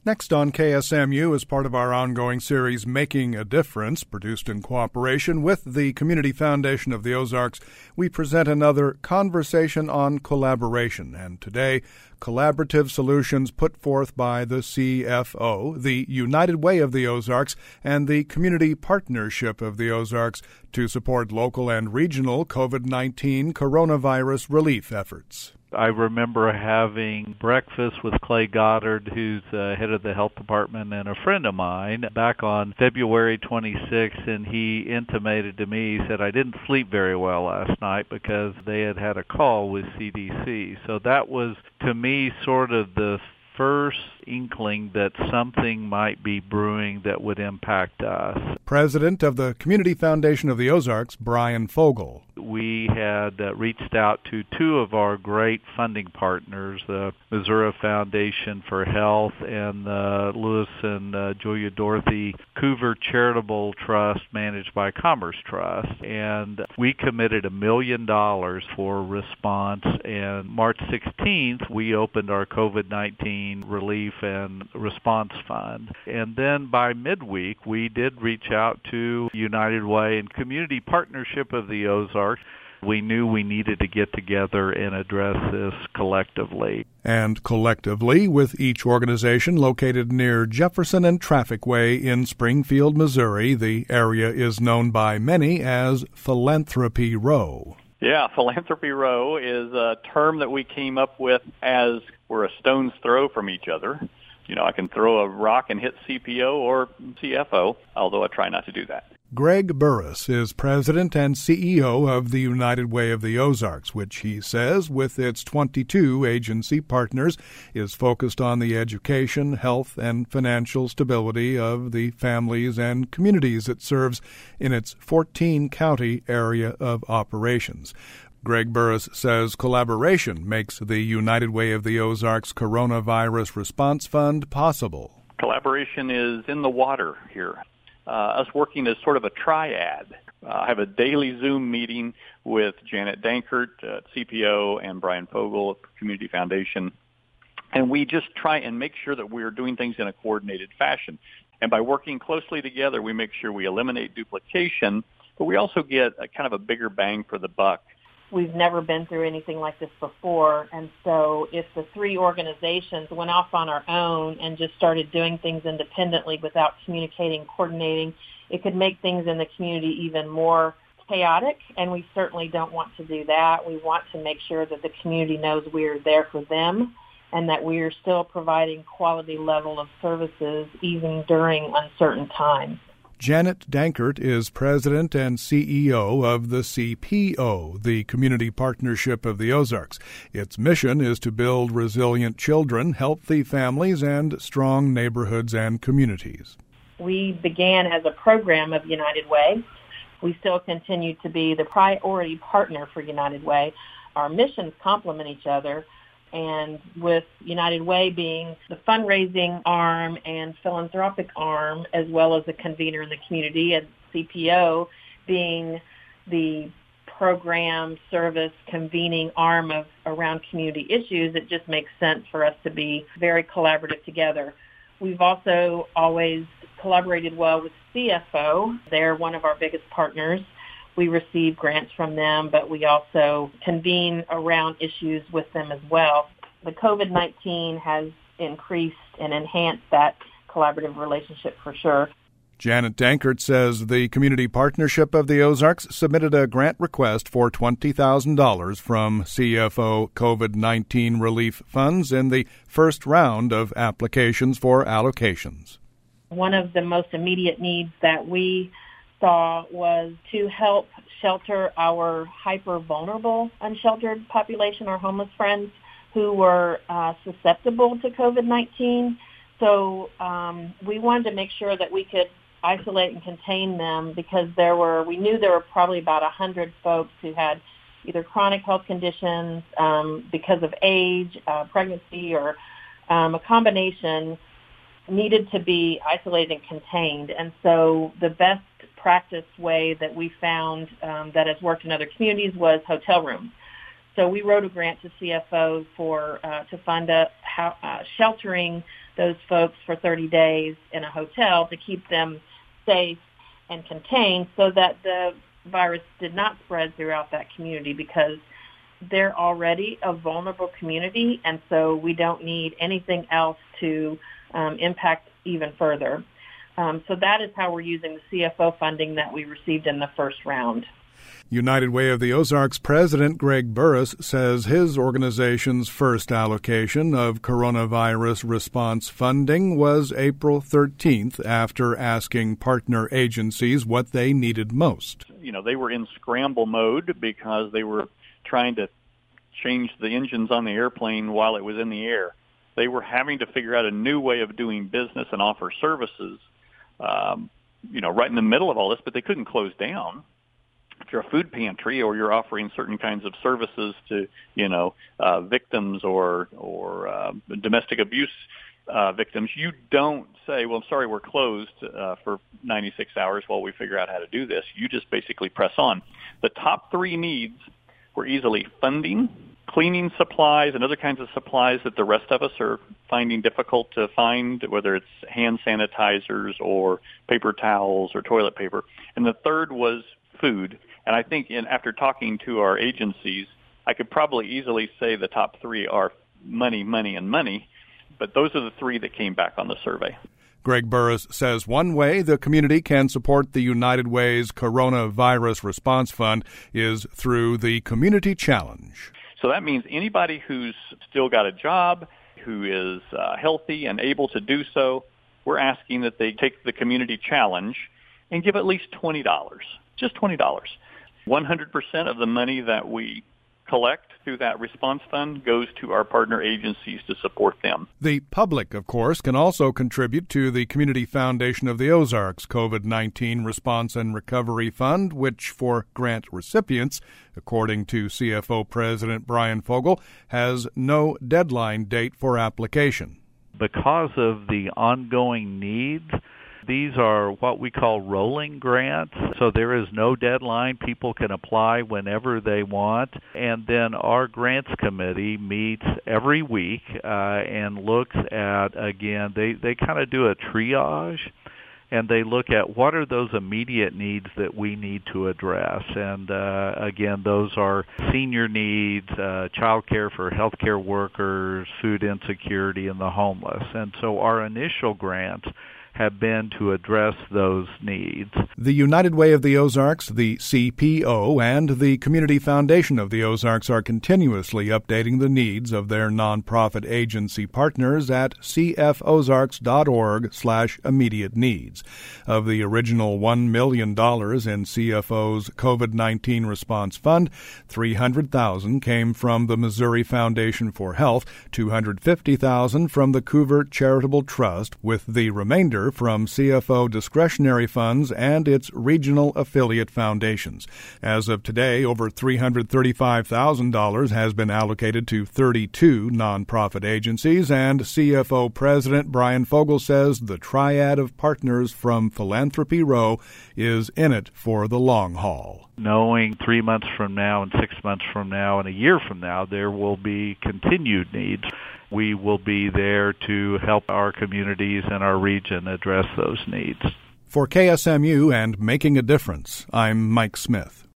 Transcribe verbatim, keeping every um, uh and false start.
Next on K S M U, as part of our ongoing series Making a Difference, produced in cooperation with the Community Foundation of the Ozarks, we present another conversation on collaboration. And today, collaborative solutions put forth by the C F O, the United Way of the Ozarks, and the Community Partnership of the Ozarks to support local and regional COVID nineteen coronavirus relief efforts. I remember having breakfast with Clay Goddard, who's uh, head of the health department and a friend of mine, back on February twenty-sixth, and he intimated to me, he said, I didn't sleep very well last night because they had had a call with C D C. So that was, to me, sort of the first inkling that something might be brewing that would impact us. President of the Community Foundation of the Ozarks, Brian Fogel. We had uh, reached out to two of our great funding partners, the Missouri Foundation for Health and the Lewis and uh, Julia Dorothy Coover Charitable Trust managed by Commerce Trust. And we committed a million dollars for response. And March sixteenth, we opened our COVID nineteen relief and response fund. And then by midweek, we did reach out to United Way and Community Partnership of the Ozarks. We knew we needed to get together and address this collectively. And collectively, with each organization located near Jefferson and Traffic Way in Springfield, Missouri, the area is known by many as Philanthropy Row. Yeah, Philanthropy Row is a term that we came up with as we're a stone's throw from each other. You know, I can throw a rock and hit C P O or C F O, although I try not to do that. Greg Burris is president and C E O of the United Way of the Ozarks, which he says, with its twenty-two agency partners, is focused on the education, health, and financial stability of the families and communities it serves in its fourteen-county area of operations. Greg Burris says collaboration makes the United Way of the Ozarks Coronavirus Response Fund possible. Collaboration is in the water here. Uh, us working as sort of a triad. Uh, I have a daily Zoom meeting with Janet Dankert at C P O and Brian Fogel at Community Foundation, and we just try and make sure that we're doing things in a coordinated fashion. And by working closely together, we make sure we eliminate duplication, but we also get a kind of a bigger bang for the buck. We've never been through anything like this before, and so if the three organizations went off on our own and just started doing things independently without communicating, coordinating, it could make things in the community even more chaotic, and we certainly don't want to do that. We want to make sure that the community knows we're there for them and that we are still providing quality level of services even during uncertain times. Janet Dankert is president and C E O of the C P O, the Community Partnership of the Ozarks. Its mission is to build resilient children, healthy families, and strong neighborhoods and communities. We began as a program of United Way. We still continue to be the priority partner for United Way. Our missions complement each other. And with United Way being the fundraising arm and philanthropic arm, as well as the convener in the community, and C P O being the program, service, convening arm of around community issues, it just makes sense for us to be very collaborative together. We've also always collaborated well with C F O. They're one of our biggest partners. We receive grants from them, but we also convene around issues with them as well. The COVID nineteen has increased and enhanced that collaborative relationship for sure. Janet Dankert says the Community Partnership of the Ozarks submitted a grant request for twenty thousand dollars from C F O COVID nineteen relief funds in the first round of applications for allocations. One of the most immediate needs that we saw was to help shelter our hyper-vulnerable unsheltered population, our homeless friends who were uh, susceptible to COVID nineteen. So um, we wanted to make sure that we could isolate and contain them because there were, we knew there were probably about one hundred folks who had either chronic health conditions um, because of age, uh, pregnancy, or um, a combination needed to be isolated and contained. And so the best practice way that we found um, that has worked in other communities was hotel rooms. So we wrote a grant to C F O for uh, to fund a, how, uh, sheltering those folks for thirty days in a hotel to keep them safe and contained so that the virus did not spread throughout that community, because they're already a vulnerable community, and so we don't need anything else to um, impact even further. Um, so that is how we're using the C F O funding that we received in the first round. United Way of the Ozarks President Greg Burris says his organization's first allocation of coronavirus response funding was April thirteenth after asking partner agencies what they needed most. You know, they were in scramble mode because they were trying to change the engines on the airplane while it was in the air. They were having to figure out a new way of doing business and offer services, um, you know, right in the middle of all this, but they couldn't close down. If you're a food pantry or you're offering certain kinds of services to, you know, uh, victims or or uh, domestic abuse uh, victims, you don't say, well, I'm sorry, we're closed uh, for ninety-six hours while we figure out how to do this. You just basically press on. The top three needs were easily funding, cleaning supplies, and other kinds of supplies that the rest of us are finding difficult to find, whether it's hand sanitizers or paper towels or toilet paper. And the third was food. And I think in, after talking to our agencies, I could probably easily say the top three are money, money, and money. But those are the three that came back on the survey. Greg Burris says one way the community can support the United Way's Coronavirus Response Fund is through the Community Challenge. So that means anybody who's still got a job, who is uh, healthy and able to do so, we're asking that they take the Community Challenge and give at least twenty dollars, just twenty dollars. one hundred percent of the money that we collect through that response fund goes to our partner agencies to support them. The public, of course, can also contribute to the Community Foundation of the Ozarks COVID nineteen Response and Recovery Fund, which for grant recipients, according to C F O President Brian Fogel, has no deadline date for application. Because of the ongoing needs, these are what we call rolling grants, so there is no deadline. People can apply whenever they want. And then our grants committee meets every week uh, and looks at, again, they, they kind of do a triage, and they look at what are those immediate needs that we need to address. And, uh, again, those are senior needs, uh, child care for healthcare workers, food insecurity, and the homeless. And so our initial grants have been to address those needs. The United Way of the Ozarks, the C P O, and the Community Foundation of the Ozarks are continuously updating the needs of their nonprofit agency partners at cfozarks.org slash immediate needs. Of the original one million dollars in C F O's COVID nineteen Response Fund, three hundred thousand dollars came from the Missouri Foundation for Health, two hundred fifty thousand dollars from the Coover Charitable Trust, with the remainder from C F O discretionary funds and its regional affiliate foundations. As of today, over three hundred thirty-five thousand dollars has been allocated to thirty-two nonprofit agencies, and C F O President Brian Fogel says the triad of partners from Philanthropy Row is in it for the long haul. Knowing three months from now and six months from now and a year from now there will be continued needs, we will be there to help our communities and our region address those needs. For K S M U and Making a Difference, I'm Mike Smith.